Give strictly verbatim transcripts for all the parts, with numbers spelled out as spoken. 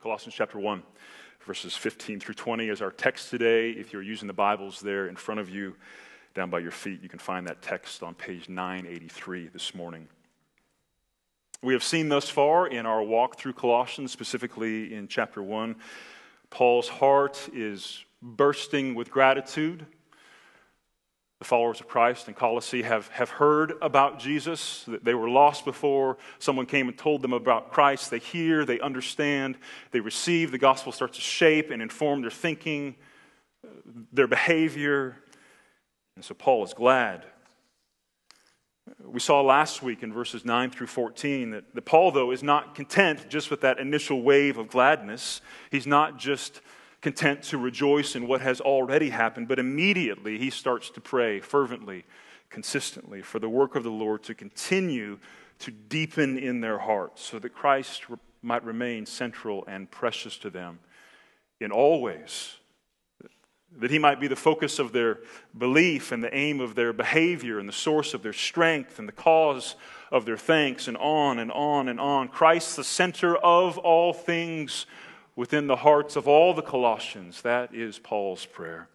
Colossians chapter one, verses fifteen through twenty is our text today. If you're using the Bibles there in front of you, down by your feet, you can find that text on page nine eighty-three this morning. We have seen thus far in our walk through Colossians, specifically in chapter one, Paul's heart is bursting with gratitude. The followers of Christ in Colossae have, have heard about Jesus, that they were lost before someone came and told them about Christ. They hear, they understand, they receive. The gospel starts to shape and inform their thinking, their behavior. And so Paul is glad. We saw last week in verses nine through fourteen that, that Paul, though, is not content just with that initial wave of gladness. He's not just content to rejoice in what has already happened, but immediately he starts to pray fervently, consistently for the work of the Lord to continue to deepen in their hearts so that Christ re- might remain central and precious to them in all ways, that he might be the focus of their belief and the aim of their behavior and the source of their strength and the cause of their thanks, and on and on and on. Christ, the center of all things within the hearts of all the Colossians. That is Paul's prayer.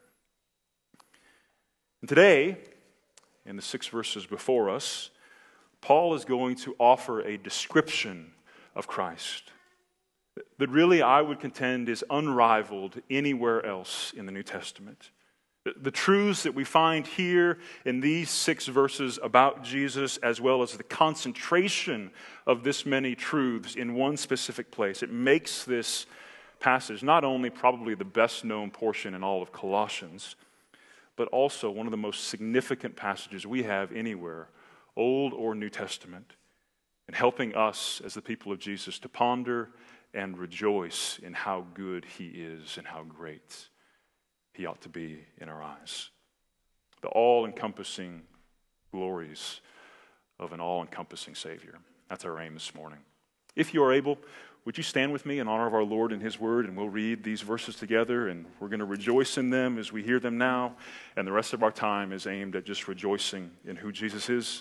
And today, in the six verses before us, Paul is going to offer a description of Christ that really, I would contend, is unrivaled anywhere else in the New Testament. The truths that we find here in these six verses about Jesus, as well as the concentration of this many truths in one specific place, it makes this passage not only probably the best known portion in all of Colossians, but also one of the most significant passages we have anywhere, Old or New Testament, in helping us as the people of Jesus to ponder and rejoice in how good he is and how great he ought to be in our eyes. The all-encompassing glories of an all-encompassing Savior. That's our aim this morning. If you are able, would you stand with me in honor of our Lord and his word, and we'll read these verses together, and we're going to rejoice in them as we hear them now, and the rest of our time is aimed at just rejoicing in who Jesus is.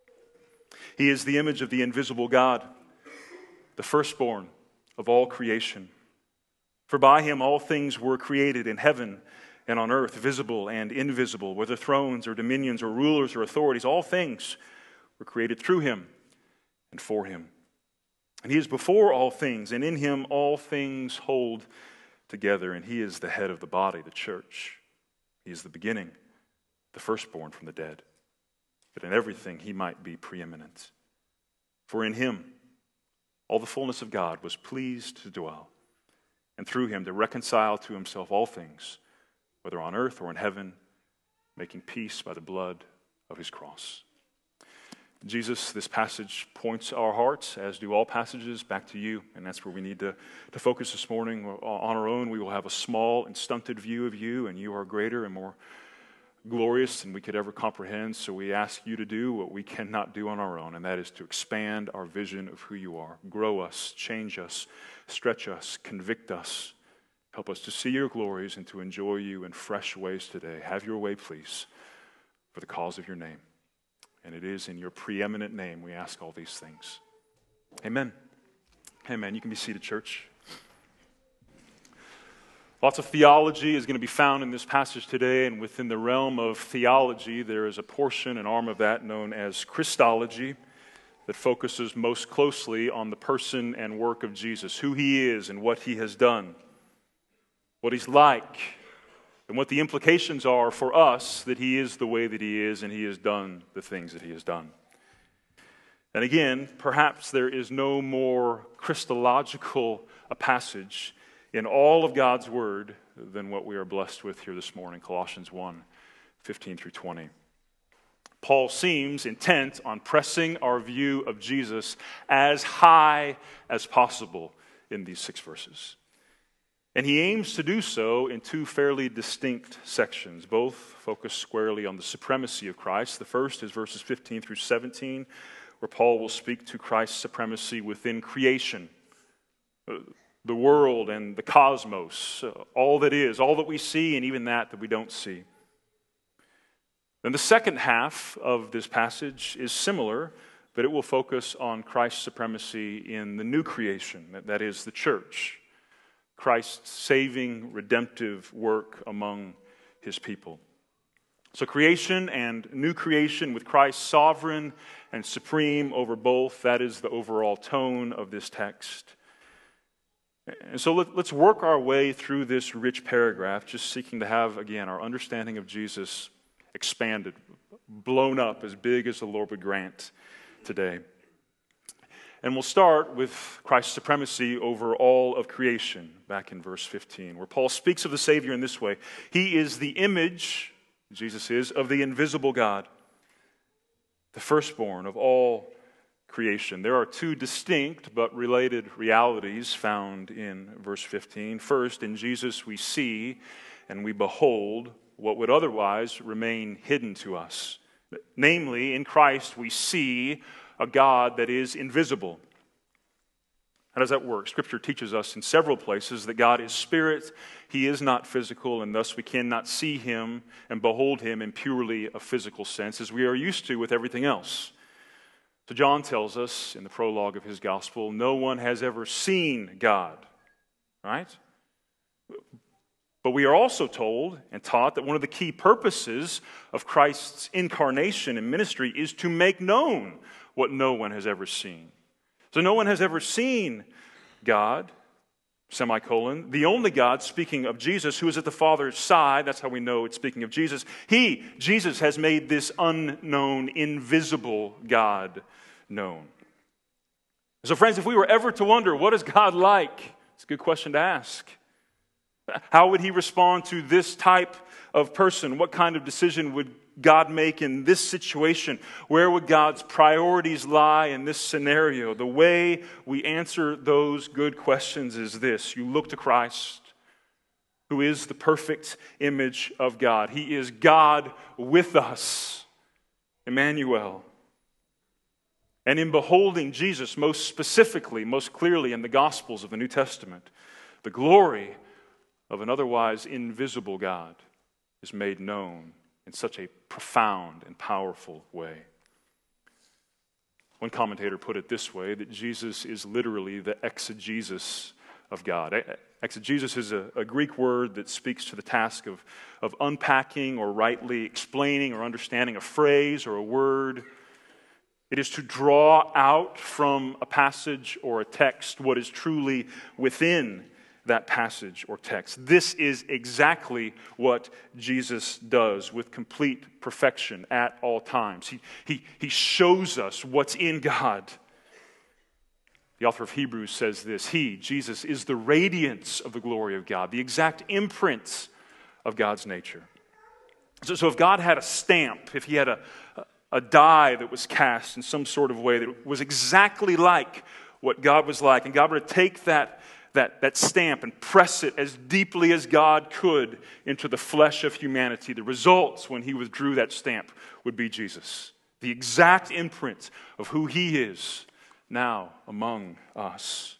He is the image of the invisible God, the firstborn of all creation. For by him all things were created in heaven and on earth, visible and invisible, whether thrones or dominions or rulers or authorities, all things were created through him and for him. And he is before all things, and in him all things hold together. And he is the head of the body, the church. He is the beginning, the firstborn from the dead, that in everything he might be preeminent. For in him all the fullness of God was pleased to dwell, and through him to reconcile to himself all things, whether on earth or in heaven, making peace by the blood of his cross. Jesus, this passage points our hearts, as do all passages, back to you. And that's where we need to, to focus this morning. On our own, we will have a small and stunted view of you, and you are greater and more glorious than we could ever comprehend. So we ask you to do what we cannot do on our own, and that is to expand our vision of who you are. Grow us, change us, stretch us, convict us. Help us to see your glories and to enjoy you in fresh ways today. Have your way, please, for the cause of your name. And it is in your preeminent name we ask all these things. Amen. Amen. You can be seated, church. Lots of theology is going to be found in this passage today, and within the realm of theology, there is a portion, an arm of that known as Christology, that focuses most closely on the person and work of Jesus, who he is and what he has done, what he's like, and what the implications are for us that he is the way that he is and he has done the things that he has done. And again, perhaps there is no more Christological a passage in all of God's word than what we are blessed with here this morning, Colossians one, fifteen through twenty. Paul seems intent on pressing our view of Jesus as high as possible in these six verses. And he aims to do so in two fairly distinct sections, both focus squarely on the supremacy of Christ. The first is verses fifteen through seventeen, where Paul will speak to Christ's supremacy within creation, the world and the cosmos, all that is, all that we see and even that that we don't see. Then the second half of this passage is similar, but but it will focus on Christ's supremacy in the new creation, that is the church. Christ's saving, redemptive work among his people. So creation and new creation with Christ sovereign and supreme over both, that is the overall tone of this text. And so let, let's work our way through this rich paragraph, just seeking to have, again, our understanding of Jesus expanded, blown up as big as the Lord would grant today. And we'll start with Christ's supremacy over all of creation, back in verse fifteen, where Paul speaks of the Savior in this way. He is the image, Jesus is, of the invisible God, the firstborn of all creation. There are two distinct but related realities found in verse fifteen. First, in Jesus we see and we behold what would otherwise remain hidden to us. Namely, in Christ we see a God that is invisible. How does that work? Scripture teaches us in several places that God is spirit, he is not physical, and thus we cannot see him and behold him in purely a physical sense, as we are used to with everything else. So John tells us in the prologue of his gospel, no one has ever seen God, right? But we are also told and taught that one of the key purposes of Christ's incarnation and ministry is to make known what no one has ever seen. So no one has ever seen God, semicolon, the only God, speaking of Jesus, who is at the Father's side. That's how we know it's speaking of Jesus. He, Jesus, has made this unknown, invisible God known. So friends, if we were ever to wonder, what is God like? It's a good question to ask. How would he respond to this type of person? What kind of decision would God make in this situation? Where would God's priorities lie in this scenario? The way we answer those good questions is this. You look to Christ, who is the perfect image of God. He is God with us, Emmanuel. And in beholding Jesus, most specifically, most clearly in the Gospels of the New Testament, the glory of an otherwise invisible God is made known in such a profound and powerful way. One commentator put it this way, that Jesus is literally the exegesis of God. Exegesis is a, a Greek word that speaks to the task of, of unpacking or rightly explaining or understanding a phrase or a word. It is to draw out from a passage or a text what is truly within that passage or text. This is exactly what Jesus does with complete perfection at all times. He, he, he shows us what's in God. The author of Hebrews says this, He, Jesus, is the radiance of the glory of God, the exact imprint of God's nature. So, so if God had a stamp, if he had a, a die that was cast in some sort of way that was exactly like what God was like, and God were to take that That, that stamp and press it as deeply as God could into the flesh of humanity, the results when he withdrew that stamp would be Jesus. The exact imprint of who he is now among us.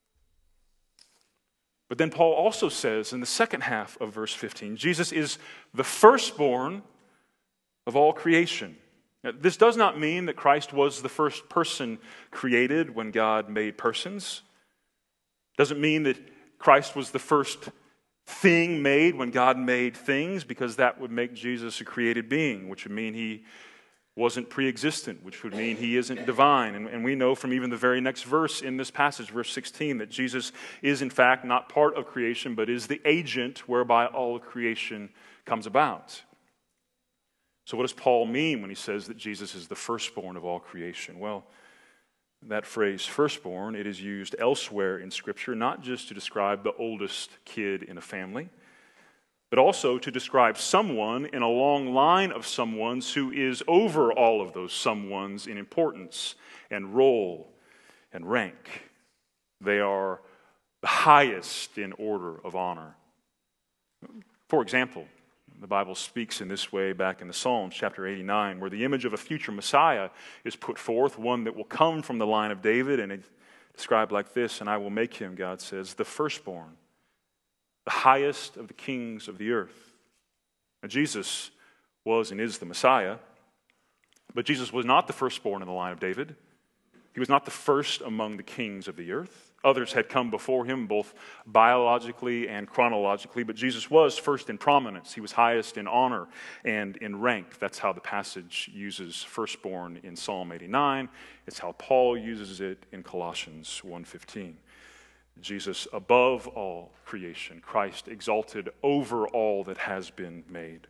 But then Paul also says in the second half of verse fifteen, Jesus is the firstborn of all creation. Now, this does not mean that Christ was the first person created when God made persons. Doesn't mean that Christ was the first thing made when God made things, because that would make Jesus a created being, which would mean he wasn't pre-existent, which would mean he isn't divine. And, and we know from even the very next verse in this passage, verse sixteen, that Jesus is in fact not part of creation, but is the agent whereby all creation comes about. So what does Paul mean when he says that Jesus is the firstborn of all creation? Well, that phrase, firstborn, it is used elsewhere in Scripture, not just to describe the oldest kid in a family, but also to describe someone in a long line of someones who is over all of those someones in importance and role and rank. They are the highest in order of honor. For example, the Bible speaks in this way back in the Psalms, chapter eighty-nine, where the image of a future Messiah is put forth, one that will come from the line of David, and it's described like this, and I will make him, God says, the firstborn, the highest of the kings of the earth. Now, Jesus was and is the Messiah, but Jesus was not the firstborn in the line of David. He was not the first among the kings of the earth. Others had come before him, both biologically and chronologically, but Jesus was first in prominence. He was highest in honor and in rank. That's how the passage uses firstborn in Psalm eighty-nine. It's how Paul uses it in Colossians one fifteen. Jesus above all creation, Christ exalted over all that has been made.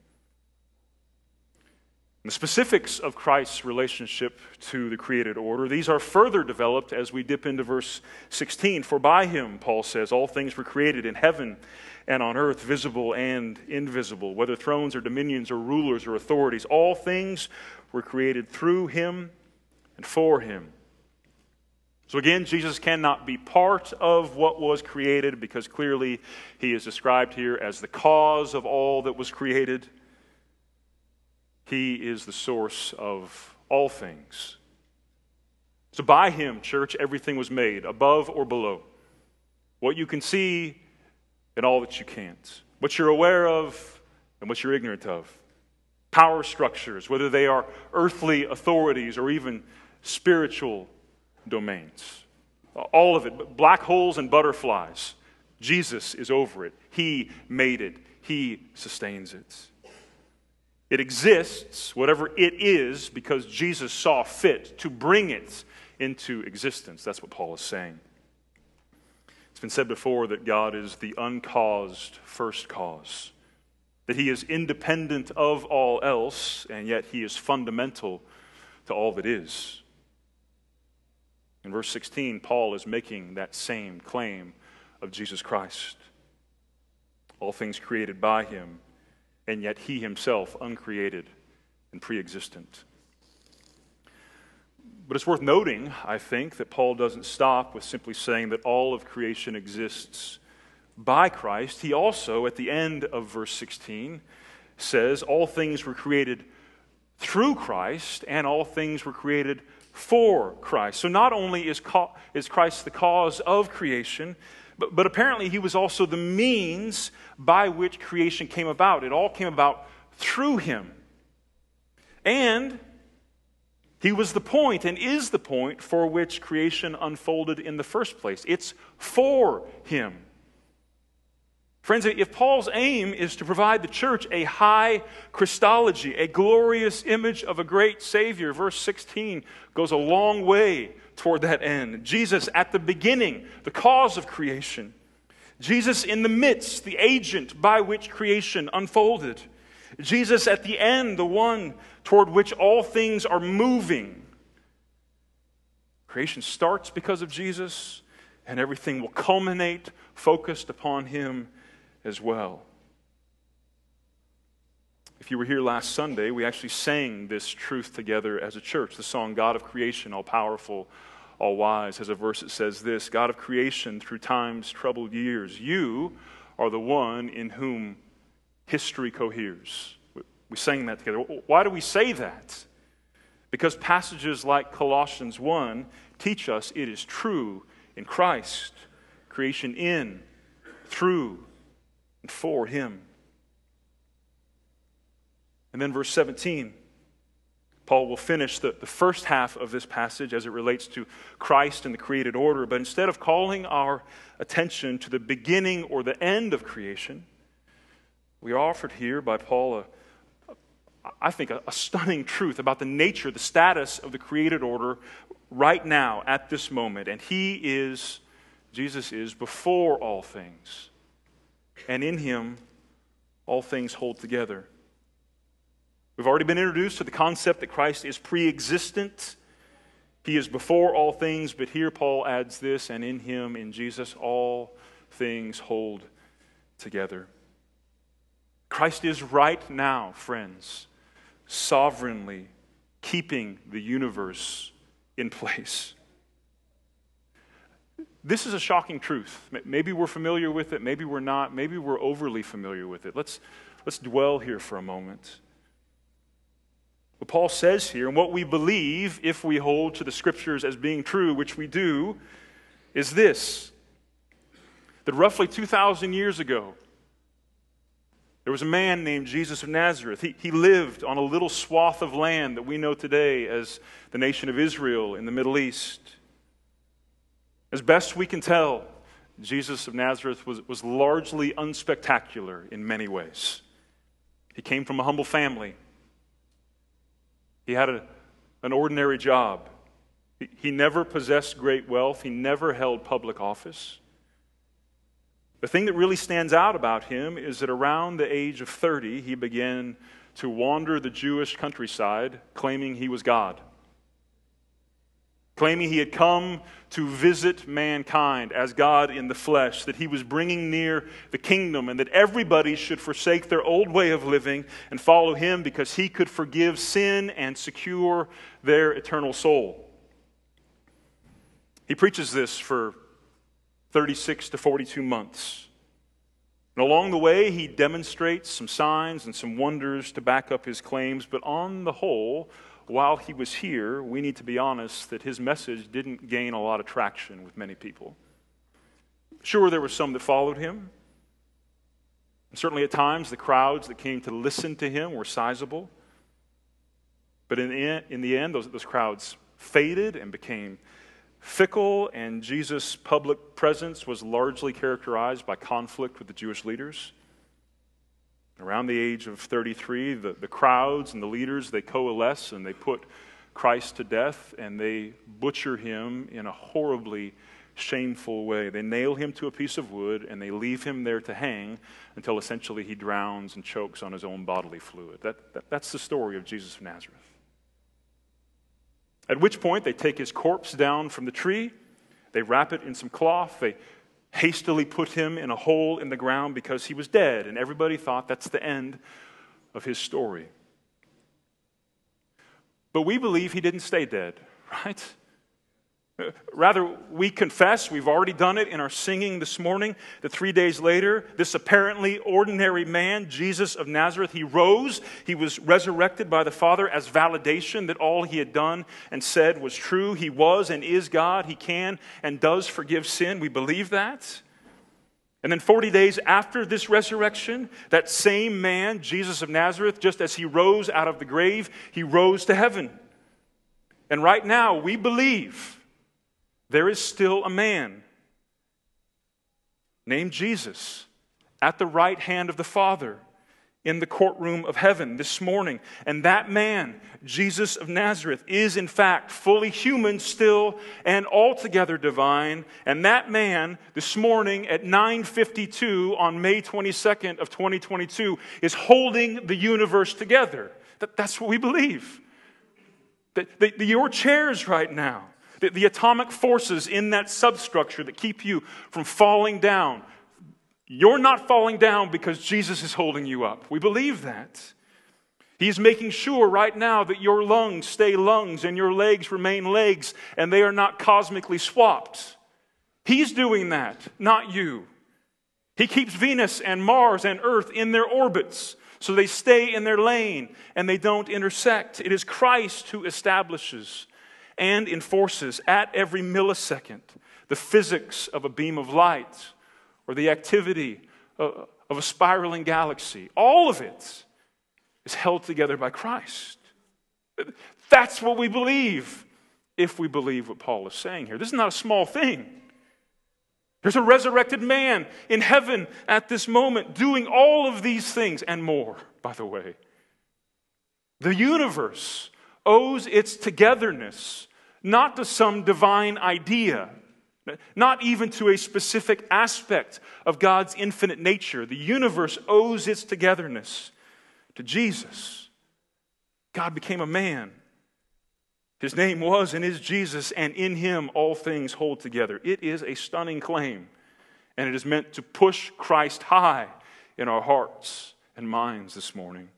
The specifics of Christ's relationship to the created order, these are further developed as we dip into verse sixteen. For by him, Paul says, all things were created in heaven and on earth, visible and invisible, whether thrones or dominions or rulers or authorities. All things were created through him and for him. So again, Jesus cannot be part of what was created because clearly he is described here as the cause of all that was created. He is the source of all things. So by him, church, everything was made, above or below. What you can see and all that you can't. What you're aware of and what you're ignorant of. Power structures, whether they are earthly authorities or even spiritual domains. All of it. Black holes and butterflies. Jesus is over it. He made it. He sustains it. It exists, whatever it is, because Jesus saw fit to bring it into existence. That's what Paul is saying. It's been said before that God is the uncaused first cause, that he is independent of all else, and yet he is fundamental to all that is. In verse sixteen, Paul is making that same claim of Jesus Christ. All things created by him, and yet he himself uncreated and pre-existent. But it's worth noting, I think, that Paul doesn't stop with simply saying that all of creation exists by Christ. He also, at the end of verse sixteen, says all things were created through Christ, and all things were created for Christ. So not only is Christ the cause of creation, But, but apparently he was also the means by which creation came about. It all came about through him. And he was the point and is the point for which creation unfolded in the first place. It's for him. Friends, if Paul's aim is to provide the church a high Christology, a glorious image of a great Savior, verse sixteen goes a long way toward that end. Jesus at the beginning, the cause of creation. Jesus in the midst, the agent by which creation unfolded. Jesus at the end, the one toward which all things are moving. Creation starts because of Jesus, and everything will culminate focused upon him as well. If you were here last Sunday, we actually sang this truth together as a church. The song, God of Creation, All Powerful, All Wise, has a verse that says this: God of creation, through time's troubled years, you are the one in whom history coheres. We sang that together. Why do we say that? Because passages like Colossians one teach us it is true in Christ. Creation in, through, and for him. And then verse seventeen, Paul will finish the, the first half of this passage as it relates to Christ and the created order. But instead of calling our attention to the beginning or the end of creation, we are offered here by Paul a, I think, a, a stunning truth about the nature, the status of the created order right now, at this moment. And he is, Jesus is, before all things. And in him, all things hold together. We've already been introduced to the concept that Christ is pre-existent. He is before all things, but here Paul adds this: and in him, in Jesus, all things hold together. Christ is right now, friends, sovereignly keeping the universe in place. This is a shocking truth. Maybe we're familiar with it, maybe we're not, maybe we're overly familiar with it. Let's, let's dwell here for a moment. What Paul says here, and what we believe if we hold to the Scriptures as being true, which we do, is this: that roughly two thousand years ago, there was a man named Jesus of Nazareth. He, he lived on a little swath of land that we know today as the nation of Israel in the Middle East. As best we can tell, Jesus of Nazareth was, was largely unspectacular in many ways. He came from a humble family. He had a, an ordinary job. He, he never possessed great wealth. He never held public office. The thing that really stands out about him is that around the age of thirty, he began to wander the Jewish countryside, claiming he was God. Claiming he had come to visit mankind as God in the flesh, that he was bringing near the kingdom, and that everybody should forsake their old way of living and follow him because he could forgive sin and secure their eternal soul. He preaches this for thirty-six to forty-two months. And along the way, he demonstrates some signs and some wonders to back up his claims, but on the whole, while he was here, we need to be honest that his message didn't gain a lot of traction with many people. Sure, there were some that followed him. And certainly at times, the crowds that came to listen to him were sizable. But in the end, in the end those, those crowds faded and became fickle, and Jesus' public presence was largely characterized by conflict with the Jewish leaders. Around the age of thirty-three, the, the crowds and the leaders, they coalesce and they put Christ to death, and they butcher him in a horribly shameful way. They nail him to a piece of wood and they leave him there to hang until essentially he drowns and chokes on his own bodily fluid. That, that, that's the story of Jesus of Nazareth. At which point they take his corpse down from the tree, they wrap it in some cloth, they hastily put him in a hole in the ground because he was dead, and everybody thought that's the end of his story. But we believe he didn't stay dead, right? Rather, we confess, we've already done it in our singing this morning, that three days later, this apparently ordinary man, Jesus of Nazareth, he rose. He was resurrected by the Father as validation that all he had done and said was true. He was and is God. He can and does forgive sin. We believe that. And then forty days after this resurrection, that same man, Jesus of Nazareth, just as he rose out of the grave, he rose to heaven. And right now, we believe there is still a man named Jesus at the right hand of the Father in the courtroom of heaven this morning. And that man, Jesus of Nazareth, is in fact fully human still and altogether divine. And that man this morning at nine fifty-two on May twenty-second of twenty twenty-two is holding the universe together. That, that's what we believe. That, that your chairs right now, The, the atomic forces in that substructure that keep you from falling down. You're not falling down because Jesus is holding you up. We believe that. He's making sure right now that your lungs stay lungs and your legs remain legs and they are not cosmically swapped. He's doing that, not you. He keeps Venus and Mars and Earth in their orbits so they stay in their lane and they don't intersect. It is Christ who establishes and enforces at every millisecond the physics of a beam of light or the activity of a spiraling galaxy. All of it is held together by Christ. That's what we believe if we believe what Paul is saying here. This is not a small thing. There's a resurrected man in heaven at this moment doing all of these things and more, by the way. The universe owes its togetherness not to some divine idea, not even to a specific aspect of God's infinite nature. The universe owes its togetherness to Jesus. God became a man. His name was and is Jesus, and in him all things hold together. It is a stunning claim, and it is meant to push Christ high in our hearts and minds this morning.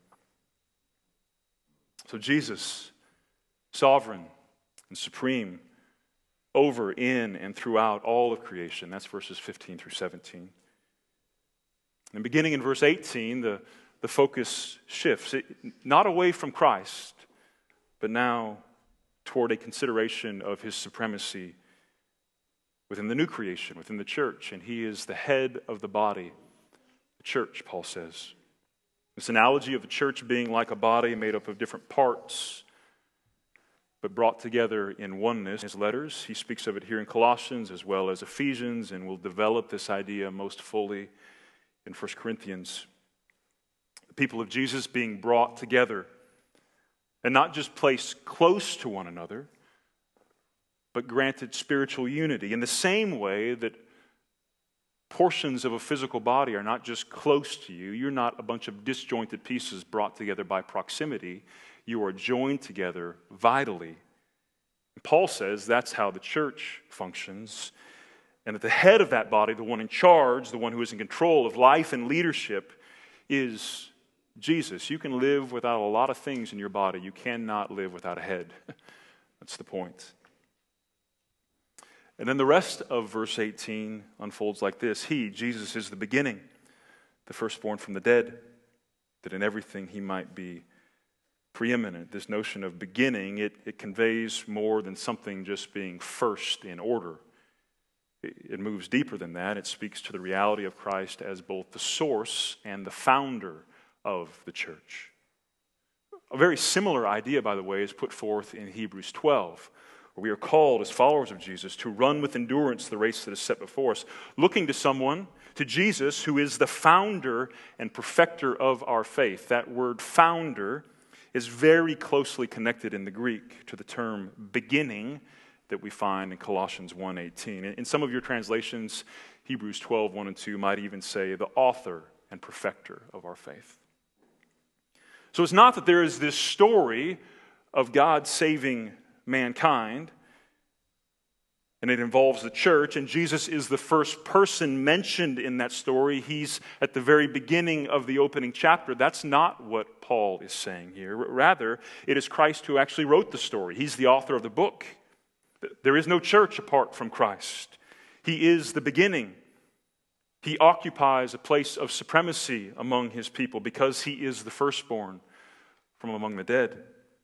So Jesus, sovereign and supreme, over, in, and throughout all of creation. That's verses fifteen through seventeen. And beginning in verse eighteen, the, the focus shifts, it, not away from Christ, but now toward a consideration of his supremacy within the new creation, within the church. And he is the head of the body, the church, Paul says. This analogy of the church being like a body made up of different parts but brought together in oneness. His letters, he speaks of it here in Colossians as well as Ephesians, and will develop this idea most fully in First Corinthians. The people of Jesus being brought together, and not just placed close to one another, but granted spiritual unity in the same way that portions of a physical body are not just close to you. You're not a bunch of disjointed pieces brought together by proximity. You are joined together vitally. Paul says that's how the church functions, and that the head of that body, the one in charge, the one who is in control of life and leadership, is Jesus. You can live without a lot of things in your body. You cannot live without a head. That's the point. And then the rest of verse eighteen unfolds like this. He, Jesus, is the beginning, the firstborn from the dead, that in everything he might be preeminent. This notion of beginning, it, it conveys more than something just being first in order. It, it moves deeper than that. It speaks to the reality of Christ as both the source and the founder of the church. A very similar idea, by the way, is put forth in Hebrews twelve. Where we are called as followers of Jesus to run with endurance the race that is set before us, looking to someone, to Jesus, who is the founder and perfecter of our faith. That word founder is very closely connected in the Greek to the term beginning that we find in Colossians one eighteen. In some of your translations, Hebrews twelve, one and two might even say the author and perfecter of our faith. So it's not that there is this story of God saving mankind, and it involves the church, and Jesus is the first person mentioned in that story. He's at the very beginning of the opening chapter. That's not what Paul is saying here. Rather, it is Christ who actually wrote the story. He's the author of the book. There is no church apart from Christ. He is the beginning. He occupies a place of supremacy among his people because he is the firstborn from among the dead.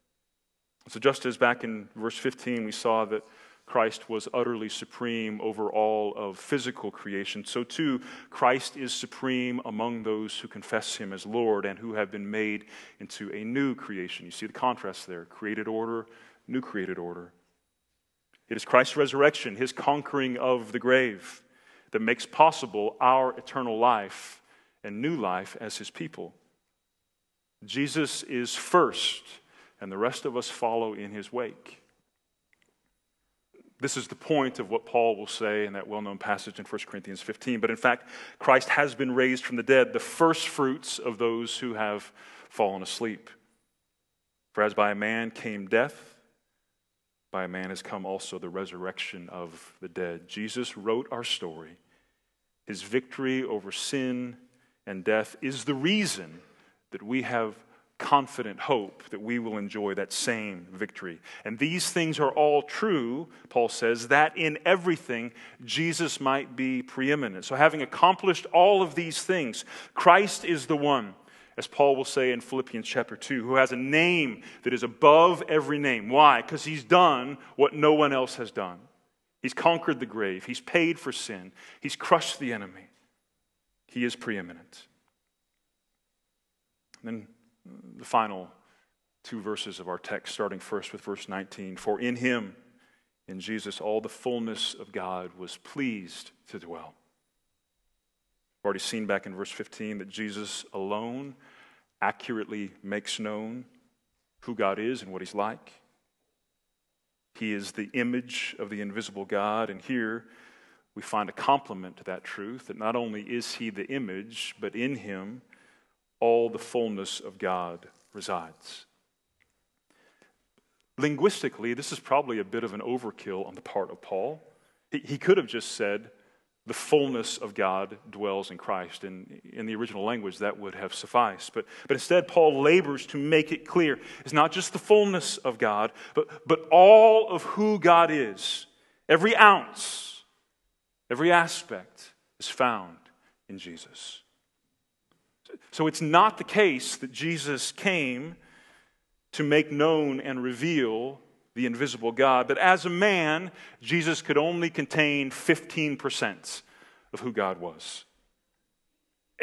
So just as back in verse fifteen we saw that Christ was utterly supreme over all of physical creation, so too Christ is supreme among those who confess him as Lord and who have been made into a new creation. You see the contrast there. Created order, new created order. It is Christ's resurrection, his conquering of the grave, that makes possible our eternal life and new life as his people. Jesus is first, and the rest of us follow in his wake. This is the point of what Paul will say in that well-known passage in First Corinthians fifteen. But in fact, Christ has been raised from the dead, the first fruits of those who have fallen asleep. For as by a man came death, by a man has come also the resurrection of the dead. Jesus wrote our story. His victory over sin and death is the reason that we have confident hope that we will enjoy that same victory. And these things are all true, Paul says, that in everything Jesus might be preeminent. So having accomplished all of these things, Christ is the one, as Paul will say in Philippians chapter two, who has a name that is above every name. Why? Because he's done what no one else has done. He's conquered the grave. He's paid for sin. He's crushed the enemy. He is preeminent. And then the final two verses of our text, starting first with verse nineteen. For in him, in Jesus, all the fullness of God was pleased to dwell. We've already seen back in verse fifteen that Jesus alone accurately makes known who God is and what he's like. He is the image of the invisible God, and here we find a complement to that truth, that not only is he the image, but in him all the fullness of God resides. Linguistically, this is probably a bit of an overkill on the part of Paul. He, he could have just said, the fullness of God dwells in Christ. And in the original language, that would have sufficed. But, but instead, Paul labors to make it clear. It's not just the fullness of God, but, but all of who God is. Every ounce, every aspect is found in Jesus. So it's not the case that Jesus came to make known and reveal the invisible God, but as a man, Jesus could only contain fifteen percent of who God was.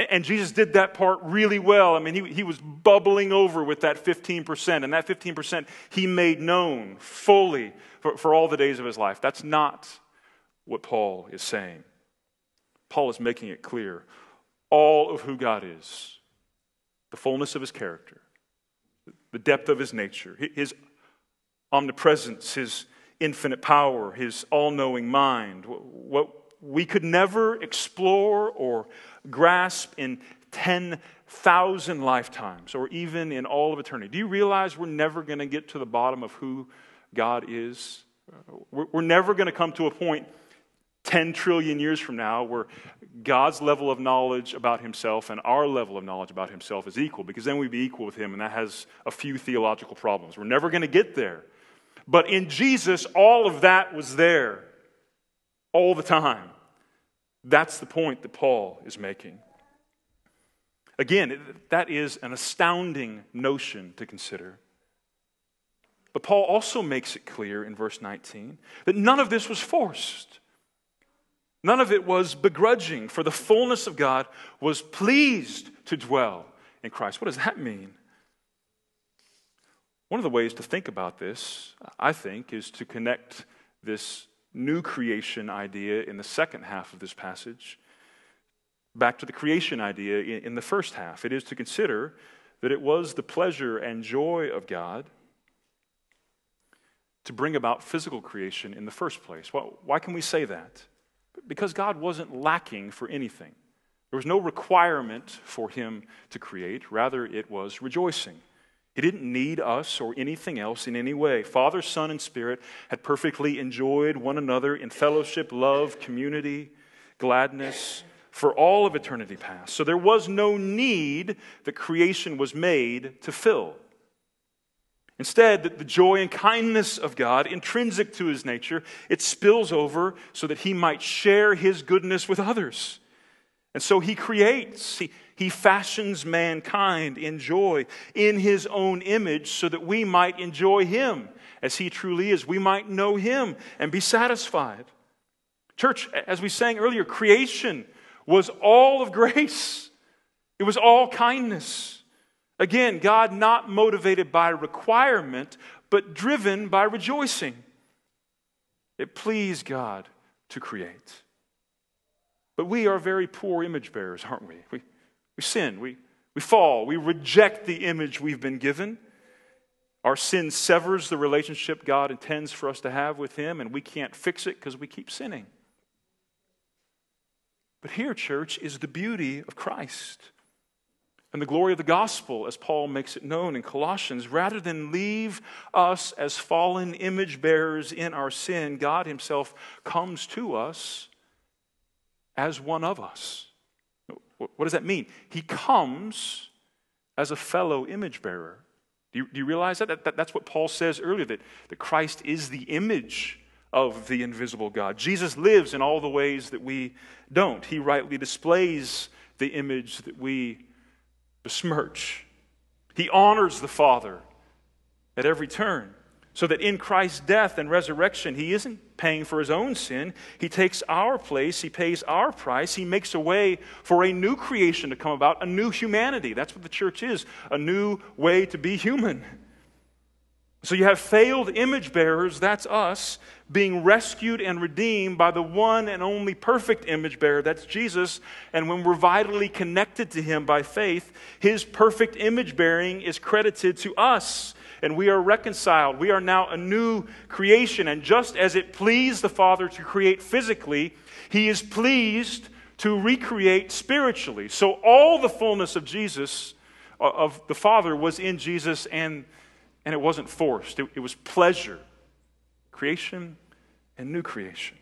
And Jesus did that part really well. I mean, he, he was bubbling over with that fifteen percent. And that fifteen percent he made known fully for, for all the days of his life. That's not what Paul is saying. Paul is making it clear. All of who God is, the fullness of his character, the depth of his nature, his omnipresence, his infinite power, his all-knowing mind, what we could never explore or grasp in ten thousand lifetimes or even in all of eternity. Do you realize we're never going to get to the bottom of who God is? We're never going to come to a point ten trillion years from now where God's level of knowledge about himself and our level of knowledge about himself is equal, because then we'd be equal with him, and that has a few theological problems. We're never going to get there. But in Jesus, all of that was there all the time. That's the point that Paul is making. Again, that is an astounding notion to consider. But Paul also makes it clear in verse nineteen that none of this was forced. None of it was begrudging, for the fullness of God was pleased to dwell in Christ. What does that mean? One of the ways to think about this, I think, is to connect this new creation idea in the second half of this passage back to the creation idea in the first half. It is to consider that it was the pleasure and joy of God to bring about physical creation in the first place. Well, why can we say that? Because God wasn't lacking for anything. There was no requirement for him to create. Rather, it was rejoicing. He didn't need us or anything else in any way. Father, Son, and Spirit had perfectly enjoyed one another in fellowship, love, community, gladness for all of eternity past. So there was no need that creation was made to fill. Instead, the joy and kindness of God, intrinsic to his nature, it spills over so that he might share his goodness with others. And so he creates, he, he fashions mankind in joy in his own image so that we might enjoy him as he truly is. We might know him and be satisfied. Church, as we sang earlier, creation was all of grace. It was all kindness. Again, God not motivated by requirement, but driven by rejoicing. It pleased God to create. But we are very poor image bearers, aren't we? We, we sin, we, we fall, we reject the image we've been given. Our sin severs the relationship God intends for us to have with him, and we can't fix it because we keep sinning. But here, church, is the beauty of Christ and the glory of the gospel, as Paul makes it known in Colossians. Rather than leave us as fallen image bearers in our sin, God himself comes to us as one of us. What does that mean? He comes as a fellow image bearer. Do you, do you realize that? That, that? That's what Paul says earlier, that, that Christ is the image of the invisible God. Jesus lives in all the ways that we don't. He rightly displays the image that we besmirch. He honors the Father at every turn, so that in Christ's death and resurrection, he isn't paying for his own sin. He takes our place. He pays our price. He makes a way for a new creation to come about, a new humanity. That's what the church is, a new way to be human. So you have failed image bearers, that's us, being rescued and redeemed by the one and only perfect image bearer, that's Jesus. And when we're vitally connected to him by faith, his perfect image bearing is credited to us. And we are reconciled. We are now a new creation. And just as it pleased the Father to create physically, he is pleased to recreate spiritually. So all the fullness of Jesus, of the Father, was in Jesus, and And it wasn't forced. It, it was pleasure. Creation and new creation.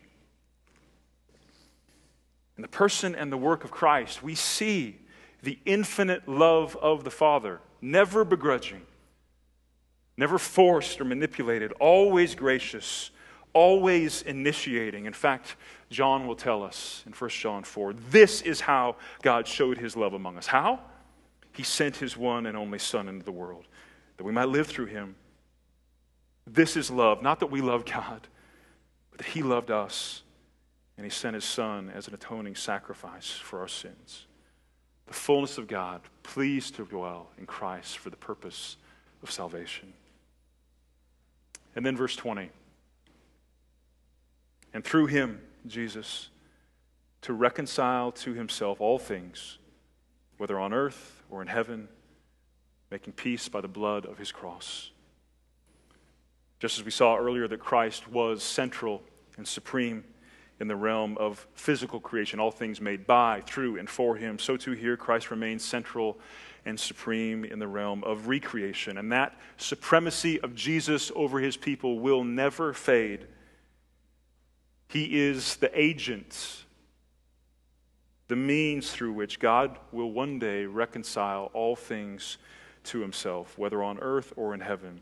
In the person and the work of Christ, we see the infinite love of the Father, never begrudging, never forced or manipulated, always gracious, always initiating. In fact, John will tell us in First John four, this is how God showed his love among us. How? He sent his one and only Son into the world, that we might live through him. This is love, not that we love God, but that he loved us, and he sent his Son as an atoning sacrifice for our sins. the fullness of God, pleased to dwell in Christ for the purpose of salvation. And then verse twenty. And through him, Jesus, to reconcile to himself all things, whether on earth or in heaven, making peace by the blood of his cross. Just as we saw earlier that Christ was central and supreme in the realm of physical creation, all things made by, through, and for him, so too here Christ remains central and supreme in the realm of recreation. And that supremacy of Jesus over his people will never fade. He is the agent, the means through which God will one day reconcile all things to himself, whether on earth or in heaven.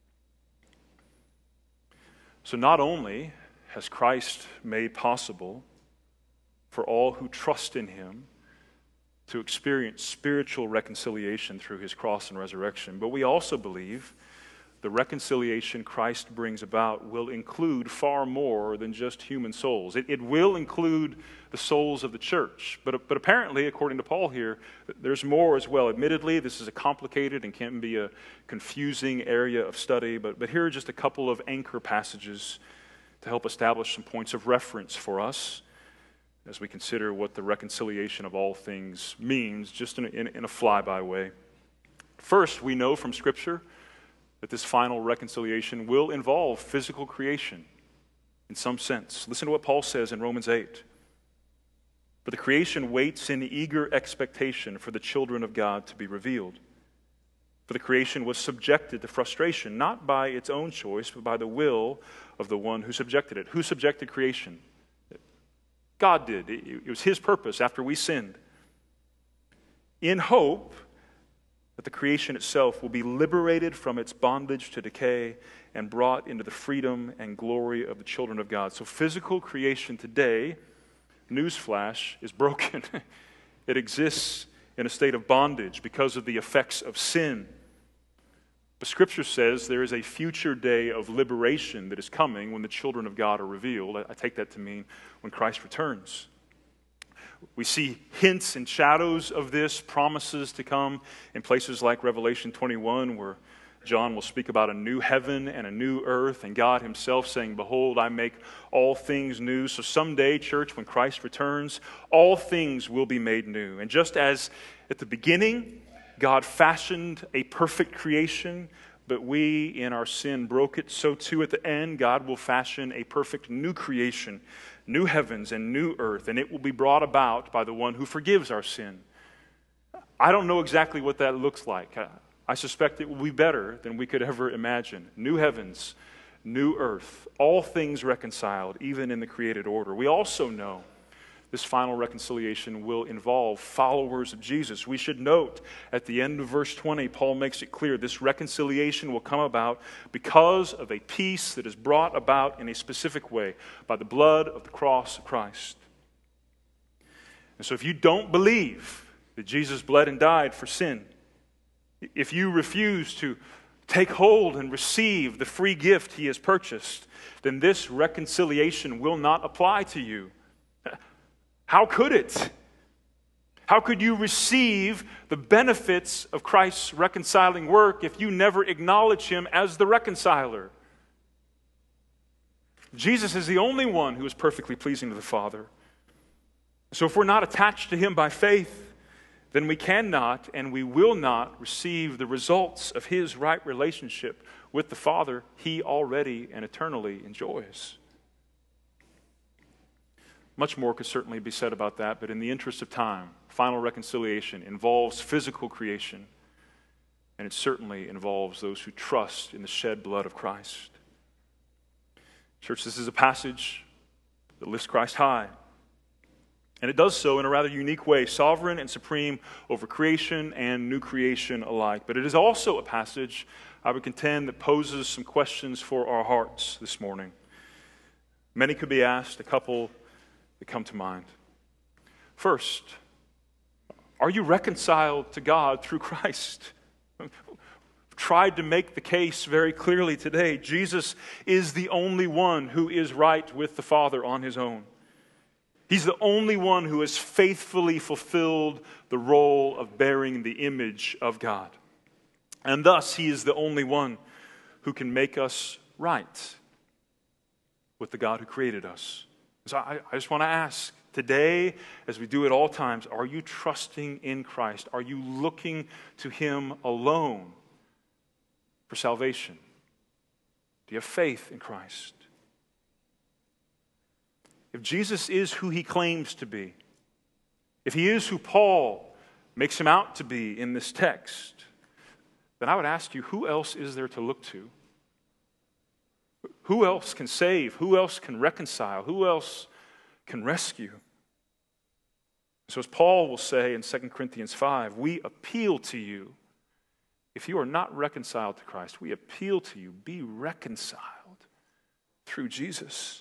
So not only has Christ made possible for all who trust in him to experience spiritual reconciliation through his cross and resurrection, but we also believe the reconciliation Christ brings about will include far more than just human souls. It, it will include the souls of the church. But, but apparently, according to Paul here, there's more as well. Admittedly, this is a complicated and can be a confusing area of study, but, but here are just a couple of anchor passages to help establish some points of reference for us as we consider what the reconciliation of all things means, just in a, in, in a flyby way. First, we know from Scripture that this final reconciliation will involve physical creation in some sense. Listen to what Paul says in Romans eight. But the creation waits in eager expectation for the children of God to be revealed. For the creation was subjected to frustration, not by its own choice, but by the will of the one who subjected it. Who subjected creation? God did. It was his purpose after we sinned. In hope that the creation itself will be liberated from its bondage to decay and brought into the freedom and glory of the children of God. So physical creation today, newsflash, is broken. It exists in a state of bondage because of the effects of sin. But Scripture says there is a future day of liberation that is coming when the children of God are revealed. I take that to mean when Christ returns. We see hints and shadows of this, promises to come in places like Revelation twenty-one, where John will speak about a new heaven and a new earth, and God himself saying, "Behold, I make all things new." So someday, church, when Christ returns, all things will be made new. And just as at the beginning, God fashioned a perfect creation, but we in our sin broke it, so too at the end, God will fashion a perfect new creation, new heavens and new earth, and it will be brought about by the one who forgives our sin. I don't know exactly what that looks like. I suspect it will be better than we could ever imagine. New heavens, new earth, all things reconciled, even in the created order. We also know this final reconciliation will involve followers of Jesus. We should note at the end of verse twenty, Paul makes it clear this reconciliation will come about because of a peace that is brought about in a specific way by the blood of the cross of Christ. And so if you don't believe that Jesus bled and died for sin, if you refuse to take hold and receive the free gift he has purchased, then this reconciliation will not apply to you. How could it? How could you receive the benefits of Christ's reconciling work if you never acknowledge him as the reconciler? Jesus is the only one who is perfectly pleasing to the Father. So if we're not attached to him by faith, then we cannot and we will not receive the results of his right relationship with the Father he already and eternally enjoys. Much more could certainly be said about that, but in the interest of time, final reconciliation involves physical creation, and it certainly involves those who trust in the shed blood of Christ. Church, this is a passage that lifts Christ high, and it does so in a rather unique way, sovereign and supreme over creation and new creation alike. But it is also a passage, I would contend, that poses some questions for our hearts this morning. Many could be asked, a couple that come to mind. First, are you reconciled to God through Christ? I've tried to make the case very clearly today. Jesus is the only one who is right with the Father on his own. He's the only one who has faithfully fulfilled the role of bearing the image of God. And thus, he is the only one who can make us right with the God who created us. So I, I just want to ask, today, as we do at all times, are you trusting in Christ? Are you looking to him alone for salvation? Do you have faith in Christ? If Jesus is who he claims to be, if he is who Paul makes him out to be in this text, then I would ask you, who else is there to look to? Who else can save? Who else can reconcile? Who else can rescue? So as Paul will say in Second Corinthians five, we appeal to you. If you are not reconciled to Christ, we appeal to you, be reconciled through Jesus.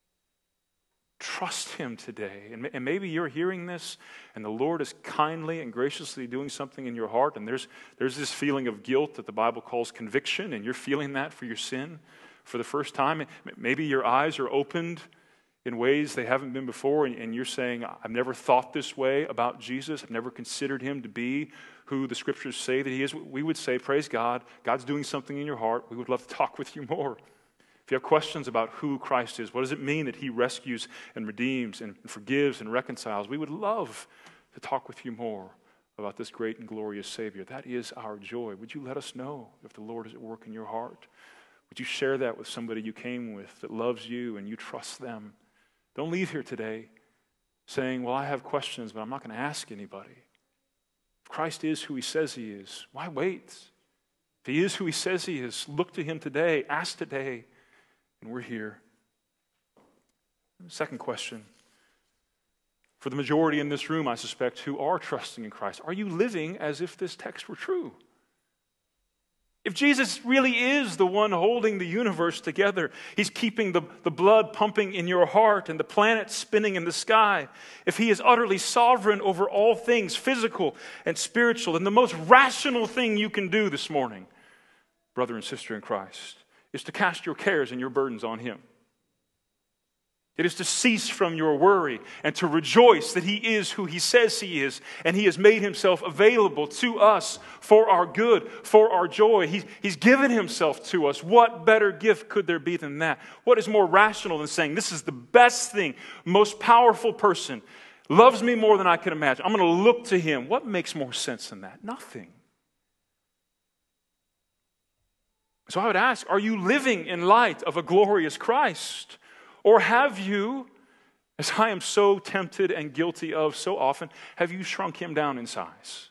Trust him today. And maybe you're hearing this and the Lord is kindly and graciously doing something in your heart, and there's, there's this feeling of guilt that the Bible calls conviction, and you're feeling that for your sin for the first time. Maybe your eyes are opened in ways they haven't been before, and, and you're saying, I've never thought this way about Jesus. I've never considered him to be who the scriptures say that he is. We would say, praise God. God's doing something in your heart. We would love to talk with you more. If you have questions about who Christ is, what does it mean that he rescues and redeems and forgives and reconciles, we would love to talk with you more about this great and glorious Savior. That is our joy. Would you let us know if the Lord is at work in your heart? Would you share that with somebody you came with that loves you and you trust them? Don't leave here today saying, well, I have questions, but I'm not going to ask anybody. If Christ is who he says he is, why wait? If he is who he says he is, look to him today, ask today, and we're here. Second question. For the majority in this room, I suspect, who are trusting in Christ, are you living as if this text were true? If Jesus really is the one holding the universe together, he's keeping the, the blood pumping in your heart and the planets spinning in the sky, if he is utterly sovereign over all things physical and spiritual, then the most rational thing you can do this morning, brother and sister in Christ, is to cast your cares and your burdens on him. It is to cease from your worry and to rejoice that he is who he says he is, and he has made himself available to us for our good, for our joy. He's, he's given himself to us. What better gift could there be than that? What is more rational than saying, this is the best thing, most powerful person, loves me more than I can imagine. I'm going to look to him. What makes more sense than that? Nothing. So I would ask, are you living in light of a glorious Christ? Or have you, as I am so tempted and guilty of so often, have you shrunk him down in size?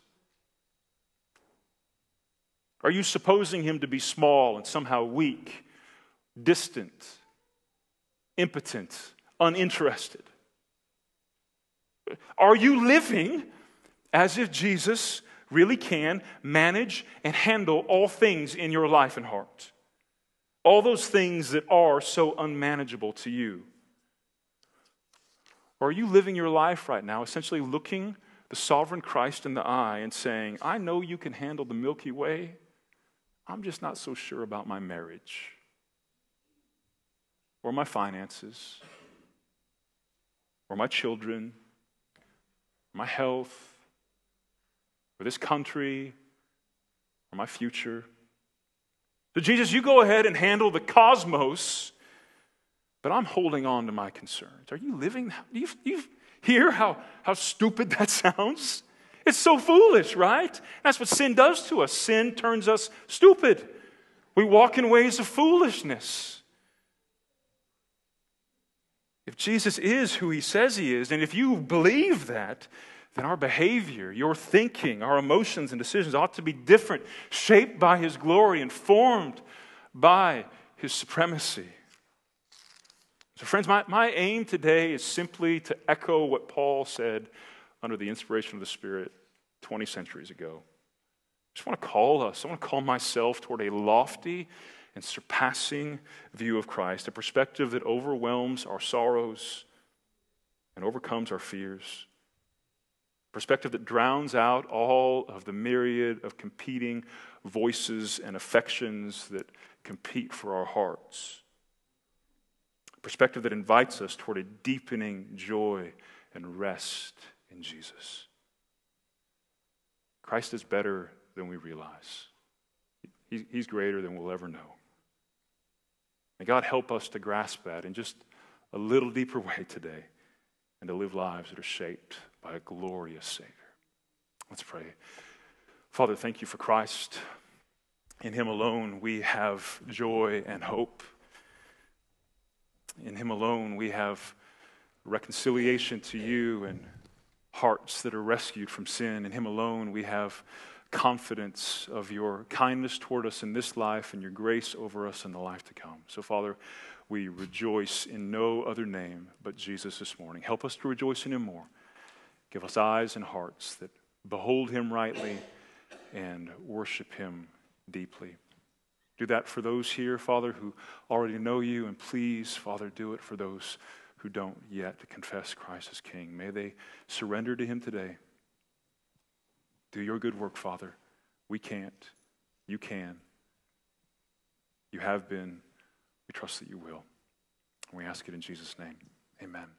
Are you supposing him to be small and somehow weak, distant, impotent, uninterested? Are you living as if Jesus really can manage and handle all things in your life and heart? All those things that are so unmanageable to you. Or are you living your life right now essentially looking the sovereign Christ in the eye and saying, I know you can handle the Milky Way. I'm just not so sure about my marriage or my finances or my children or my health or this country or my future. So Jesus, you go ahead and handle the cosmos, but I'm holding on to my concerns. Are you living? Do you, do you hear how, how stupid that sounds? It's so foolish, right? That's what sin does to us. Sin turns us stupid. We walk in ways of foolishness. If Jesus is who he says he is, and if you believe that, then our behavior, your thinking, our emotions and decisions ought to be different, shaped by his glory and formed by his supremacy. So friends, my, my aim today is simply to echo what Paul said under the inspiration of the Spirit twenty centuries ago. I just want to call us, I want to call myself toward a lofty and surpassing view of Christ, a perspective that overwhelms our sorrows and overcomes our fears. Perspective that drowns out all of the myriad of competing voices and affections that compete for our hearts. a perspective that invites us toward a deepening joy and rest in Jesus. Christ is better than we realize. He's greater than we'll ever know. May God help us to grasp that in just a little deeper way today and to live lives that are shaped by a glorious Savior. Let's pray. Father, thank you for Christ. In him alone we have joy and hope. In him alone we have reconciliation to you and hearts that are rescued from sin. In him alone we have confidence of your kindness toward us in this life and your grace over us in the life to come. So, Father, we rejoice in no other name but Jesus this morning. Help us to rejoice in him more. Give us eyes and hearts that behold him rightly and worship him deeply. Do that for those here, Father, who already know you, and please, Father, do it for those who don't yet confess Christ as King. May they surrender to him today. Do your good work, Father. We can't. You can. You have been. We trust that you will. And we ask it in Jesus' name. Amen.